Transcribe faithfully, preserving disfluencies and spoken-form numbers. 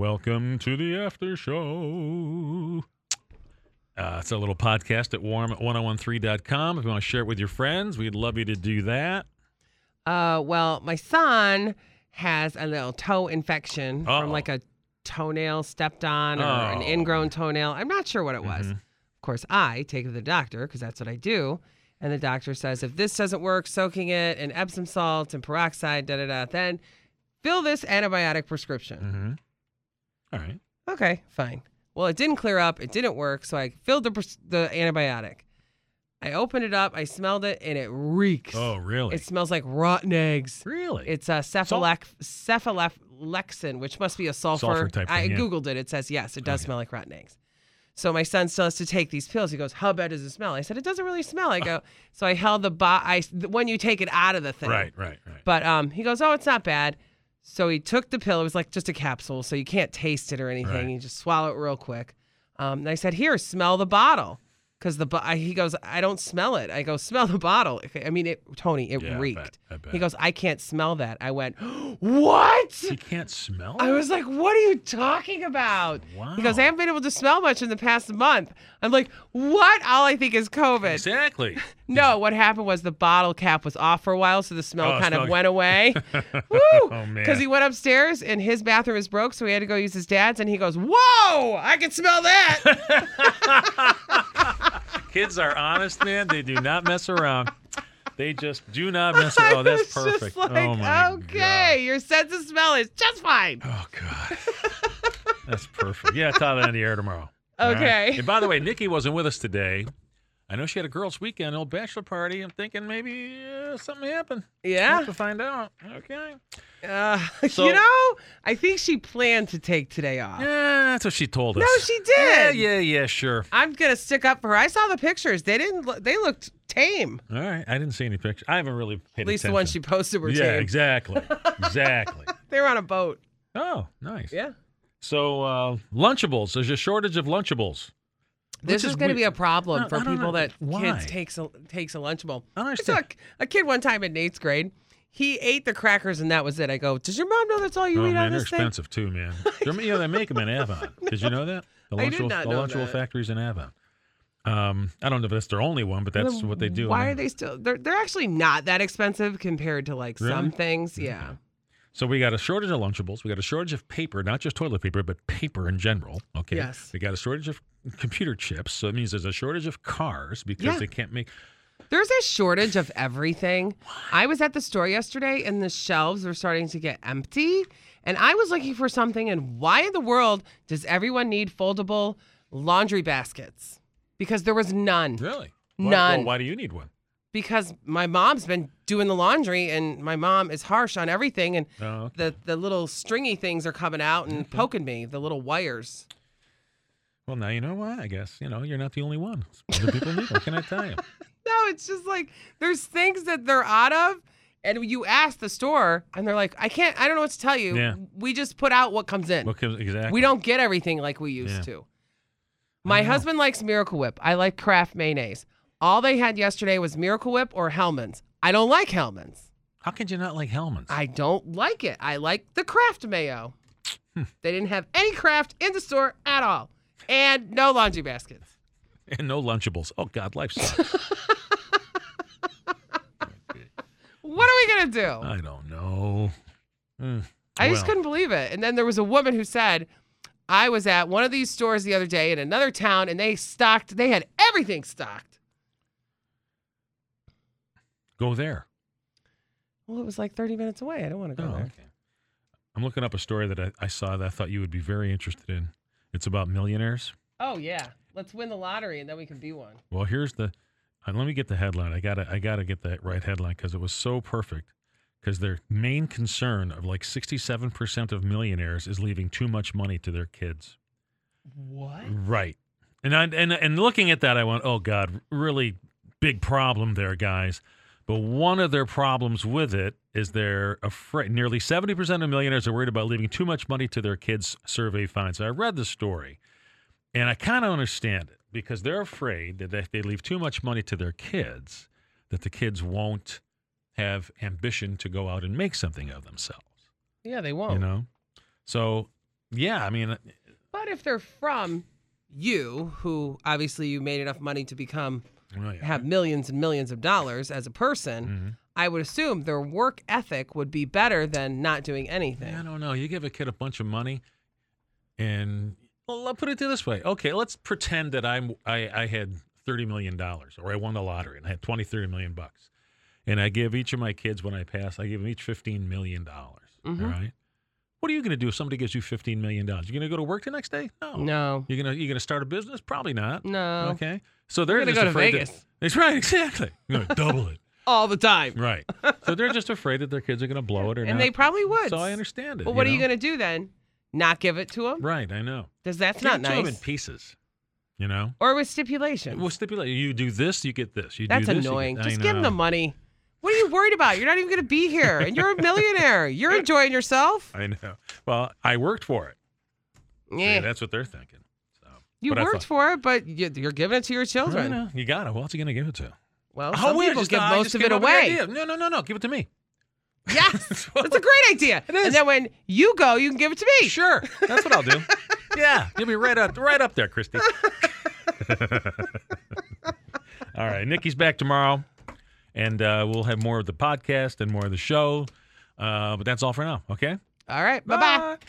Welcome to the after show. Uh, it's a little podcast at warm at ten thirteen dot com. If you want to share it with your friends, we'd love you to do that. Uh, well, my son has a little toe infection Uh-oh. from like a toenail stepped on or Oh. an ingrown toenail. I'm not sure what it was. Mhm. Of course, I take it to the doctor because that's what I do. And the doctor says, if this doesn't work, soaking it in Epsom salt and peroxide, da da da, then fill this antibiotic prescription. Mm-hmm. All right. Okay, fine. Well, it didn't clear up. It didn't work. So I filled the pres- the antibiotic. I opened it up. I smelled it, and it reeks. Oh, really? It smells like rotten eggs. really? It's a cephalec- cephalexin, which must be a sulfur. Sulfur type I thing, yeah. Googled it. It says, yes, it does Okay. smell like rotten eggs. So my son still has to take these pills. He goes, how bad does it smell? I said, it doesn't really smell. I go, so I held the, bo- I, when you take it out of the thing. right, right, right. But um, he goes, oh, it's not bad. So he took the pill. It was like just a capsule, so you can't taste it or anything. Right. You just swallow it real quick. Um, and I said, here, smell the bottle. Because the bo- I, he goes, I don't smell it. I go, smell the bottle. I mean, it, Tony, it Yeah, I reeked. bet, I bet. He goes, I can't smell that. I went, what? You can't smell I it? was like, what are you talking about? Wow. He goes, I haven't been able to smell much in the past month. I'm like, what? All I think is COVID. Exactly. No, what happened was the bottle cap was off for a while, so the smell Oh, kind smell- of went away. Woo! Oh, man. Because he went upstairs and his bathroom is broke, so he had to go use his dad's, and he goes, whoa, I can smell that. Kids are honest, man. They do not mess around. They just do not mess around. Oh, that's I was perfect. Just like, oh, my okay, your sense of smell is just fine. God. Oh, God. That's perfect. Yeah, it's out on the air tomorrow. All right? Okay. And by the way, Nikki wasn't with us today. I know she had a girls' weekend, old bachelor party. I'm thinking maybe uh, something happened. We'll Yeah. have to find out. Okay. Uh, So- you know, I think she planned to take today off. Yeah, that's what she told us. No, she Yeah, did. yeah, yeah, sure. I'm gonna stick up for her. I saw the pictures. They didn't. Look, they looked tame. All right. I didn't see any pictures. I haven't really paid At least the attention. ones she posted were Yeah, tame. exactly. Exactly. They were on a boat. Oh, nice. Yeah. So, uh, Lunchables. There's a shortage of Lunchables. This Which is, going to weird. be a problem No, for I don't people know. that Why? kids takes a, takes a Lunchable. I don't I saw understand. a, a kid one time in eighth grade. He ate the crackers and that was it. I go, does your mom know that's all you Oh, eat man, on they're this thing? expensive too, man. They're, you know, they make them in Avon. Did you know that? The I did Lunchable, not the know Lunchable that. factory's in Avon. Um, I don't know if that's their only one, but that's Then what they do. Why are they still? They're they're actually not that expensive compared to like Really? some things. Yeah. So we got a shortage of Lunchables. We got a shortage of paper, not just toilet paper, but paper in general. Okay. Yes. We got a shortage of computer chips. So it means there's a shortage of cars because Yeah. they can't make. There's a shortage of everything. I was at the store yesterday and the shelves are starting to get empty. And I was looking for something. And why in the world does everyone need foldable laundry baskets? Because there was none. Really? Why, None. Well, why do you need one? Because my mom's been doing the laundry and my mom is harsh on everything. And Oh, okay. the, the little stringy things are coming out and poking me, the little wires. Well, now you know why, I guess. You know, you're not the only one. Other people need them. What can I tell you? No, it's just like there's things that they're out of. And you ask the store and they're like, I can't, I don't know what to tell you. Yeah. We just put out what comes in. What comes, exactly. We don't get everything like we used Yeah. to. My know. husband likes Miracle Whip. I like Kraft mayonnaise. All they had yesterday was Miracle Whip or Hellman's. I don't like Hellman's. How could you not like Hellman's? I don't like it. I like the Kraft mayo. Hmm. They didn't have any Kraft in the store at all. And no laundry baskets. And no Lunchables. Oh, God, life sucks. What are we going to do? I don't know. Mm, I just well, couldn't believe it. And then there was a woman who said, I was at one of these stores the other day in another town and they stocked, they had everything stocked. Go there. Well, it was like thirty minutes away. I don't want to go Oh, there. okay. I'm looking up a story that I, I saw that I thought you would be very interested in. It's about millionaires. Oh, yeah. Let's win the lottery and then we can be one. Well, here's the. Uh, let me get the headline. I gotta. I gotta get that right headline because it was so perfect. Because their main concern of like sixty-seven percent of millionaires is leaving too much money to their kids. What? Right. And I, and and looking at that, I went, oh God, really big problem there, guys. But one of their problems with it is they're afraid. Nearly seventy percent of millionaires are worried about leaving too much money to their kids, survey finds. So I read the story, and I kind of understand it because they're afraid that if they leave too much money to their kids, that the kids won't have ambition to go out and make something of themselves. Yeah, they won't. You know? So yeah, I mean, But if they're from you, who obviously you made enough money to become well, yeah. have millions and millions of dollars as a person, Mm-hmm. I would assume their work ethic would be better than not doing anything. I don't know. You give a kid a bunch of money, and well, I'll put it this way. Okay, let's pretend that I'm I, I had thirty million dollars, or I won the lottery and I had twenty, thirty million bucks, and I give each of my kids when I pass, I give them each fifteen million dollars. Mhm. All right. What are you going to do if somebody gives you fifteen million dollars? You going to go to work the next day? No. No. You're gonna you gonna start a business? Probably not. No. Okay. So they're You're gonna just go to afraid Vegas. That, that's right. Exactly. You're gonna double it. All the time. Right. So they're just afraid that their kids are going to blow it or And not. they probably would. So I understand it. Well, what you are you know? going to do then? Not give it to them? Right. I know. Because that's Give not it to them in nice. pieces. You know. Or with stipulations. We'll stipulate. You do this, you get this. You That's do this, annoying. You get, Just I give them the know. money. What are you worried about? You're not even going to be here, and you're a millionaire. You're enjoying yourself. I know. Well, I worked for it. Yeah, See, that's what they're thinking. So you but I worked thought- for it, but you- you're giving it to your I children. know. You got it. Who else are you going to give it to? Well, Oh, some wait, people just- give I most just of came it up with the away. idea. No, no, no, no. Give it to me. Yes, that's a great idea. It is. And then when you go, you can give it to me. Sure. That's what I'll do. Yeah. You'll be right up, right up there, Christy. All right. Nikki's back tomorrow, and uh, we'll have more of the podcast and more of the show. Uh, but that's all for now. Okay? All right. Bye bye.